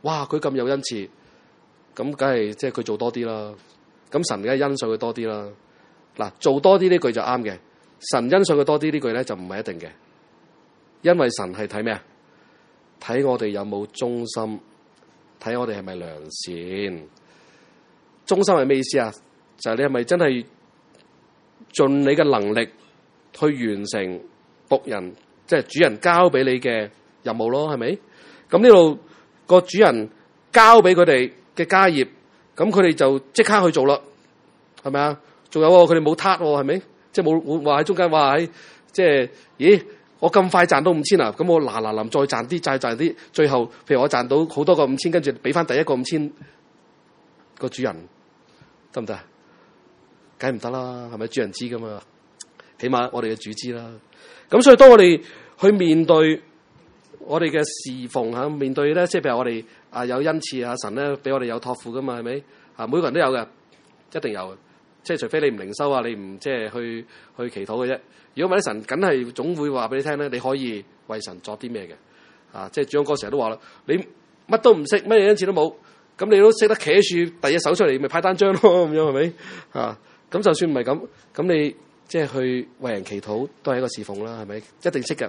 哇！佢咁有恩賜，咁梗係即係佢做多啲啦。咁神梗係欣賞佢多啲啦。嗱，做多啲呢句就啱嘅。神欣賞佢多啲呢句咧就唔係一定嘅，因為神係睇咩啊？睇我哋有冇忠心，睇我哋係咪良善。忠心係咩意思啊？就係、是、你係咪真係盡你嘅能力去完成僕人，即係主人交俾你嘅任務咯？係咪？咁呢度個主人交俾佢哋嘅家業，咁佢哋就即刻去做啦，係咪啊？仲有佢哋冇撻，係咪？即係冇冇話喺中間話喺即係，咦？我咁快賺到五千啊？咁我嗱嗱臨再賺啲，再賺啲，最後譬如我賺到好多個五千，跟住俾翻第一個五千個主人，得唔得？梗唔得啦，係咪？主人知噶嘛？起碼我哋嘅主知啦。咁所以當我哋去面對我哋嘅侍奉吓，面對咧，即係譬如我哋啊有恩賜啊，神咧俾我哋有託付噶嘛，係咪？啊，每個人都有嘅，一定有嘅。即係除非你唔靈修啊，你唔即係去去祈禱嘅啫。如果唔係，神梗係總會話俾你聽咧，你可以為神作啲咩嘅。啊，即係主講哥成日都話啦，你乜都唔識，乜嘢恩賜都冇，咁你都識得企喺樹，遞隻手出嚟，咪派單張咯，咁樣係咪？啊，咁就算唔係咁，咁你即係去為人祈禱，都係一個侍奉啦，係咪？一定識嘅。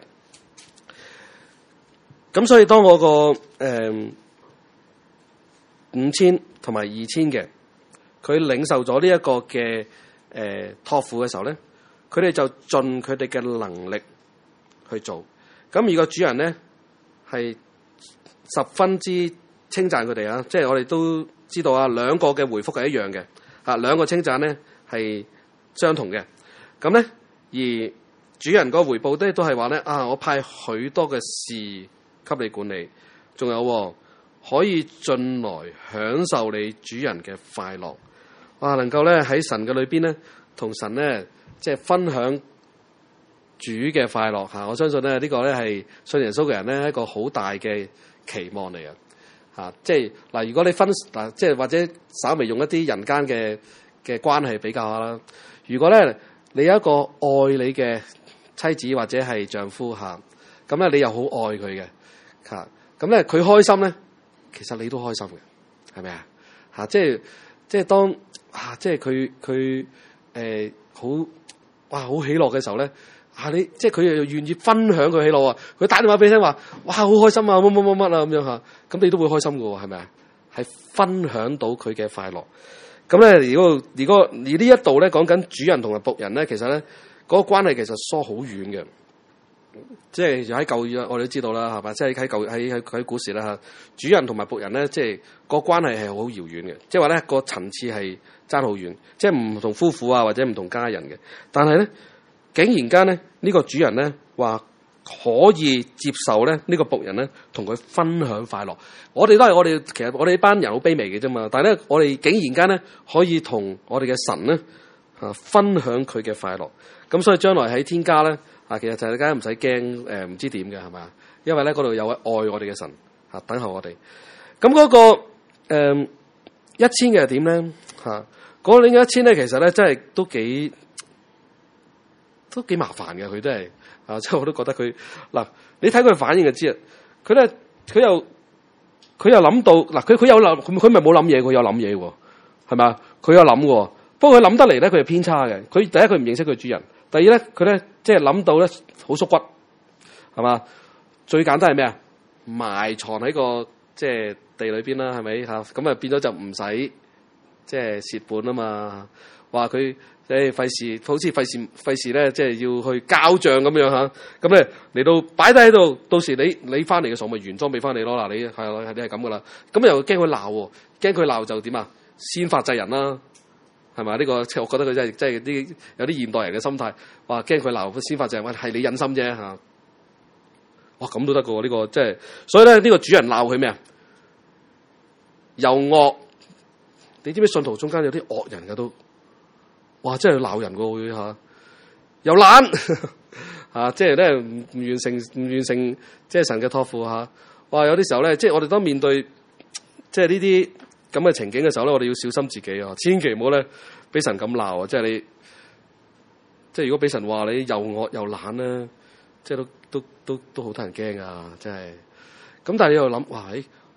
咁所以當我個誒五千同埋二千嘅。佢領受咗呢一個嘅誒託付嘅時候咧，佢哋就盡佢哋嘅能力去做。咁而個主人咧係十分之稱讚佢哋啊！即係我哋都知道啊，兩個嘅回覆係一樣嘅啊，兩個稱讚咧係相同嘅。咁咧而主人個回報咧都係話咧啊，我派許多嘅事給你管理，仲有、哦、可以進來享受你主人嘅快樂。哇！能夠咧喺神嘅裏邊咧，同神咧即係分享主嘅快樂嚇，我相信咧呢個咧係信耶穌嘅人咧一個好大嘅期望嚟嘅嚇。即係嗱，如果你分嗱，即係或者稍微用一啲人間嘅嘅關係比較下啦。如果咧你有一個愛你嘅妻子或者係丈夫嚇，咁咧你又好愛佢嘅嚇，咁咧佢開心咧，其實你都開心嘅，係咪啊嚇？即係即係當。啊！即係佢佢誒好哇，好喜樂嘅時候咧，啊你即係佢又願意分享佢喜樂啊！佢打電話俾你聽話，哇好開心啊！乜乜乜乜啊咁樣嚇，咁你都會開心㗎喎，係咪啊？係分享到佢嘅快樂。咁咧，如果如果而呢一度咧講緊主人同埋僕人咧，其實咧嗰、那個關係其實疏好遠嘅。即係喺舊約我哋都知道啦，係嘛？即係喺舊喺喺喺古時啦嚇，主人同埋僕人咧，即係個關係係好遙遠嘅，即係話咧個層次係爭好遠，即係唔同夫婦啊或者唔同家人嘅。但係咧，竟然間咧呢個主人咧話可以接受咧呢個僕人咧同佢分享快樂。我哋都係我哋其實我哋呢班人好卑微嘅啫嘛，但係咧我哋竟然間咧可以同我哋嘅神咧啊分享佢嘅快樂。咁所以將來喺天家咧。啊，其實就係大家唔使驚，誒、呃、唔知點嘅係咪？因為咧嗰度有位愛我哋嘅神嚇、啊、等候我哋。咁嗰、那個誒、呃、一千嘅係點咧嚇？嗰另一千咧，其實咧真係都幾都幾麻煩嘅，佢都係啊，即係我都覺得佢嗱，你睇佢反應就知啦。佢咧佢又佢又諗到嗱，佢佢有諗，佢佢咪冇諗嘢，佢有諗嘢喎，係咪啊？佢有諗喎，不過佢諗得嚟咧，佢係偏差嘅。佢第一佢唔認識佢主人。第二咧，佢咧即係諗到咧好縮骨，係嘛？最簡單係咩啊？埋藏喺個即係地裏邊啦，係咪嚇？咁啊變咗就唔使即係蝕本啊嘛。話佢誒費事，好似費事費事咧，即係要去交帳咁樣嚇。咁咧嚟到擺低喺度，到時你你翻嚟嘅時候咪原裝俾翻你咯。嗱，你係你係咁噶啦。咁又驚佢鬧喎，驚佢鬧就點啊？先發制人啦。係咪呢個即係我覺得佢真係真係啲有啲現代人嘅心態，話驚佢鬧先發制人，係你忍心啫嚇。哇，咁都得嘅喎呢個，即係所以咧呢、呢個主人鬧佢咩啊？又惡，你知唔知信徒中間有啲惡人嘅都，哇！真係鬧人嘅會嚇，又懶嚇，即係咧唔唔完成唔完成即係神嘅託付嚇。哇！有啲時候咧，即係我哋當面對即係呢啲。咁嘅情景嘅時候咧，我哋要小心自己啊！千祈唔好咧，俾神咁鬧啊！即係你，即係如果俾神話你又惡又懶咧，即係都都都都好得人驚啊！真係。咁但係你又諗，哇！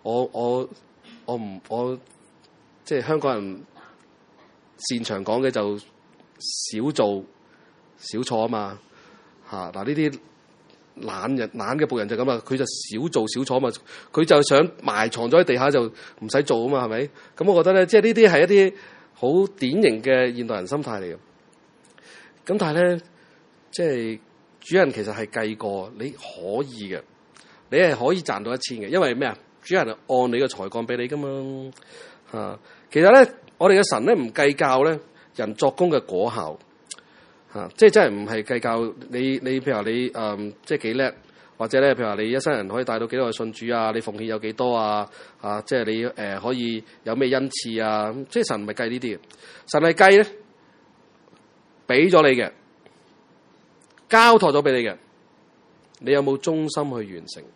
我我我唔我即係香港人擅長講嘅就少做少錯啊嘛嚇。嗱呢啲懶人懶嘅僕人就咁啊，佢就少做少錯啊嘛，佢就想埋藏咗喺地下就唔使做啊嘛，係咪？咁我覺得咧，即係呢啲係一啲好典型嘅現代人心態嚟嘅。咁但係咧，即係主人其實係計過，你可以嘅，你係可以賺到一千嘅，因為咩啊？主人係按你嘅才幹俾你噶嘛嚇。其實咧，我哋嘅神咧唔計較咧人作工嘅果效。啊！即係真係唔係計較你你譬如話你誒、嗯、即係幾叻，或者咧譬如話你一生人可以帶到幾多個信主啊？你奉獻有幾多啊？啊！即係你誒、呃、可以有咩恩賜啊？即係神唔係計呢啲嘅，神係計咧俾咗你嘅，交託咗俾你嘅，你有冇忠心去完成？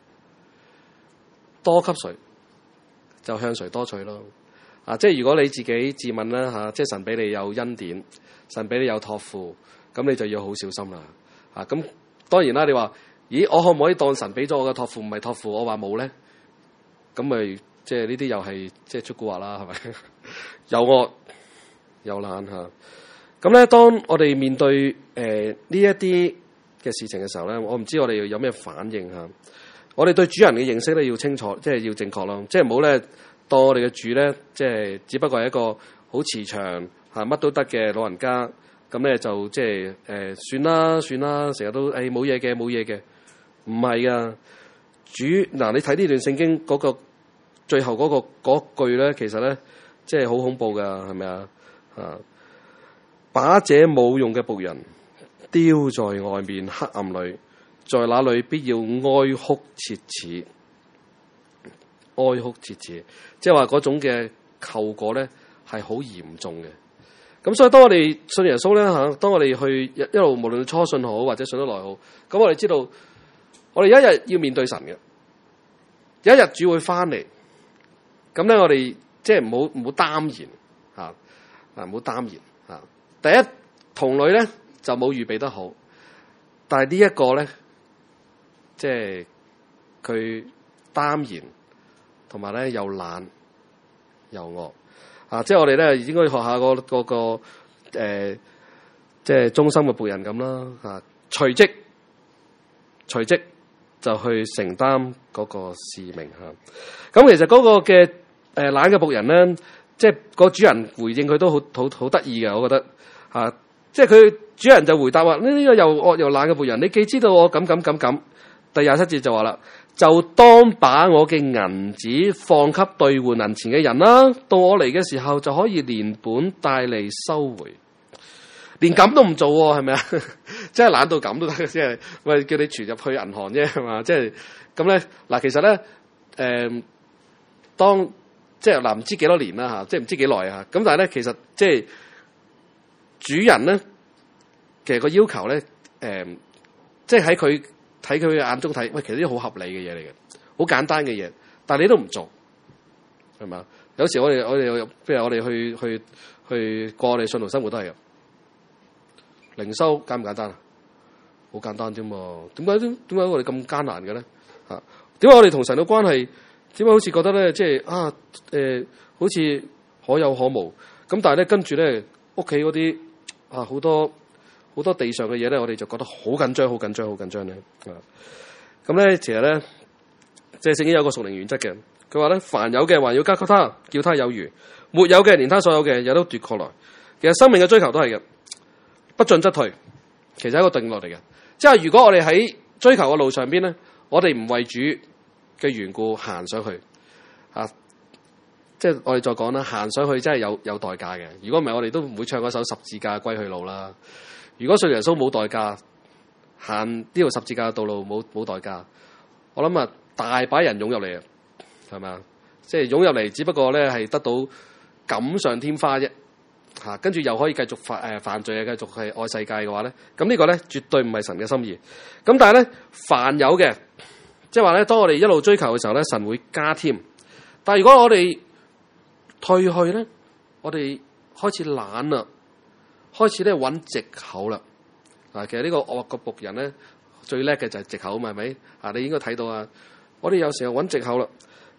多給誰就向誰多取咯。啊！即係如果你自己自問啦嚇、啊，即係神俾你有恩典。神俾你有託付，咁你就要好小心啦。啊，咁當然啦，你話，咦，我可唔可以當神俾咗我嘅託付唔係託付？我話冇咧，咁咪即係呢啲又係即係出蠱惑啦，係咪？又惡又懶嚇。咁咧，當我哋面對誒呢一啲嘅事情嘅時候咧，我唔知我哋要有咩反應嚇。我哋對主人嘅認識咧要清楚，即係要正確咯。即係唔好咧當我哋嘅主咧，即係只不過係一個好慈祥。嚇乜都得嘅老人家，咁咧就即係誒算啦算啦，成日都誒冇嘢嘅冇嘢嘅，唔係噶主嗱，你睇呢段聖經嗰個最後嗰個嗰句咧，其實咧即係好恐怖噶，係咪啊？啊，把這冇用嘅僕人丟在外面黑暗裏，在那裏必要哀哭切齒，哀哭切齒，即係話嗰種嘅後果咧係好嚴重嘅。咁所以當我哋信耶穌咧嚇，當我哋去一一路無論初信好或者信得耐好，咁我哋知道我哋有一日要面對神嘅，有一日主會翻嚟，咁咧我哋即係唔好唔好擔言嚇，啊唔好擔言嚇。第一童女咧就冇預備得好，但係呢一個咧即係佢擔言，同埋咧又懶又惡。啊！即係我哋咧，應該學下個個個誒、呃，即係忠心嘅僕人咁啦。啊，隨即隨即就去承擔嗰個使命嚇。咁、啊、其實嗰個嘅誒懶嘅僕人咧，即係個主人回應佢都好好好得意嘅，我覺得嚇、啊。即係佢主人就回答話：呢、這、呢個又惡又懶嘅僕人，你既知道我咁咁咁咁。第廿七節就話啦。就當把我嘅銀子放給兌換銀錢嘅人啦，到我嚟嘅時候就可以連本帶利收回，連咁都唔做喎，係咪啊？即係懶到咁都得嘅，即係喂叫你存入去銀行啫，係嘛？即係咁咧嗱，其實咧誒、呃，當即係嗱，唔知幾多年啦嚇，即係唔知幾耐啊，咁但係咧，其實即係主人咧，其實個要求咧誒、呃，即係喺佢。睇佢嘅眼中睇，喂，其實啲好合理嘅嘢嚟嘅，好簡單嘅嘢，但係你都唔做，係嘛？有時我哋我哋譬如我哋去去去過我哋信徒生活都係嘅，靈修簡唔簡單啊？好簡單啫嘛，點解點解我哋咁艱難嘅咧？嚇，點解我哋同神嘅關係點解好似覺得咧，即係啊誒，好似可有可無咁，但係咧跟住咧屋企嗰啲啊好多。好多地上嘅嘢咧，我哋就覺得好緊張、好緊張、好緊張咧。啊，咁咧，其實咧，即係聖經有個屬靈原則嘅。佢話咧，凡有嘅還要加給他，叫他有餘；沒有嘅，連他所有嘅也都奪過來。其實生命嘅追求都係嘅，不進則退。其實係一個定律嚟嘅。即係如果我哋喺追求嘅路上邊咧，我哋唔為主嘅緣故行上去啊，即係我哋再講啦，行上去真係有有代價嘅。如果唔係，我哋都唔會唱嗰首十字架歸去路啦。如果信耶穌冇代價，行呢條十字架嘅道路冇冇代價，我諗啊大把人湧入嚟啊，係咪啊？即係湧入嚟，只不過咧係得到錦上添花啫，嚇、啊！跟住又可以繼續犯誒、呃、犯罪啊，繼續係愛世界嘅話咧，咁呢個咧絕對唔係神嘅心意。咁但係咧，凡有嘅，即係話咧，當我哋一路追求嘅時候咧，神會加添。但係如果我哋退去咧，我哋開始懶啦。開始咧揾藉口啦，啊，其實呢個惡嘅僕人咧最叻嘅就係藉口嘛，係咪？啊，你應該睇到啊，我哋有時候揾藉口啦。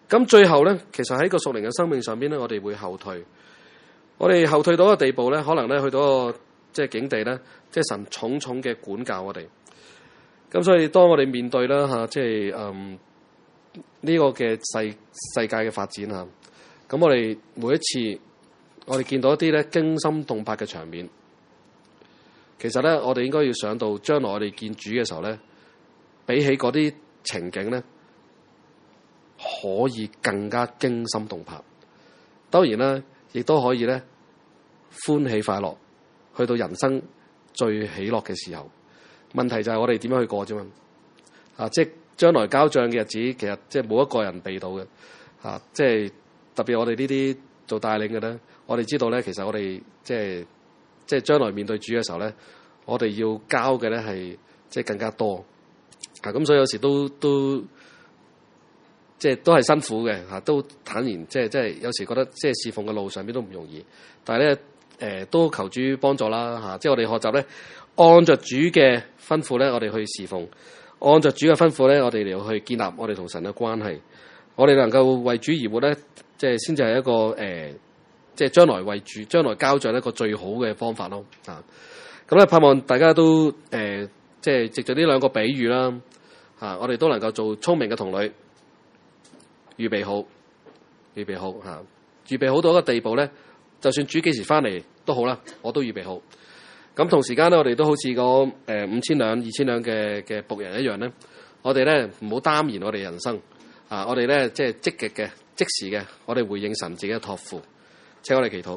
咁最後咧，其實喺個屬靈嘅生命上邊咧，我哋會後退。我哋後退到一個地步咧，可能咧去到一個即係境地咧，即係神重重嘅管教我哋。咁所以當我哋面對啦嚇，即係嗯呢個嘅世世界嘅發展嚇，咁我哋每一次我哋見到一啲咧驚心動魄嘅場面，其實咧我哋應該要想到將來我哋見主嘅時候咧，比起嗰啲情景咧，可以更加驚心動魄。當然啦，亦都可以咧歡喜快樂，去到人生最喜樂嘅時候。問題就係我哋點樣去過啫嘛？啊，即係將來交帳嘅日子，其實即係冇一個人避到嘅。啊，即係特別我哋呢啲做帶領嘅咧，我哋知道咧，其實我哋即係即係將來面對主嘅時候咧，我哋要交嘅咧係即係更加多。啊，咁所以有時都都即係都係辛苦嘅嚇，都坦然即係即係有時覺得即係侍奉嘅路上邊都唔容易，但係咧誒都求主幫助啦嚇，即係我哋學習咧。按着主嘅吩咐咧，我哋去侍奉；按着主嘅吩咐咧，我哋嚟去建立我哋同神嘅關係。我哋能夠為主而活咧，即係先至係一個誒、呃，即係將來為主、將來交賬一個最好嘅方法咯。啊，咁咧盼望大家都誒、呃，即係藉着呢兩個比喻啦，嚇、啊，我哋都能夠做聰明嘅童女，預備好，預備好嚇、啊，預備好到一個地步咧，就算主幾時翻嚟都好啦，我都預備好。咁同時間咧，我哋都好似個誒五千兩、二千兩嘅嘅僕人一樣咧，我哋咧唔好耽延我哋人生啊！我哋咧即係積極嘅、即時嘅，我哋回應神自己嘅託付。請我哋祈禱。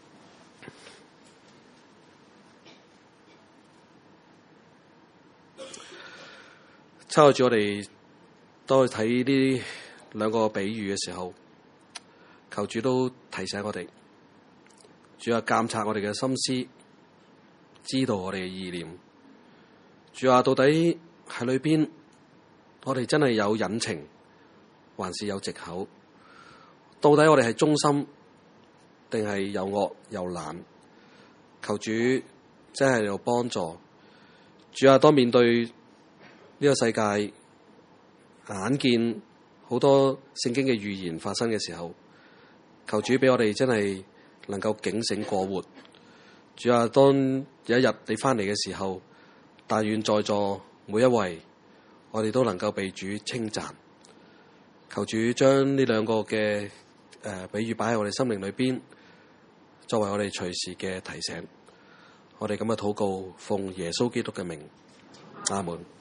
抽住我哋當去睇呢兩個比喻嘅時候，求主都提醒我哋，主啊，監察我哋嘅心思。知道我哋嘅意念，主啊，到底喺裏邊，我哋真係有隱情，還是有藉口？到底我哋係忠心，定係又惡又懶？求主真係有幫助。主啊，當面對呢個世界，眼見好多聖經嘅預言發生嘅時候，求主俾我哋真係能夠警醒過活。主啊，當有一日你翻嚟嘅時候，但願在座每一位，我哋都能夠被主稱讚。求主將呢兩個嘅誒、呃、比喻擺喺我哋心靈裏邊，作為我哋隨時嘅提醒。我哋咁嘅禱告，奉耶穌基督嘅名，阿門。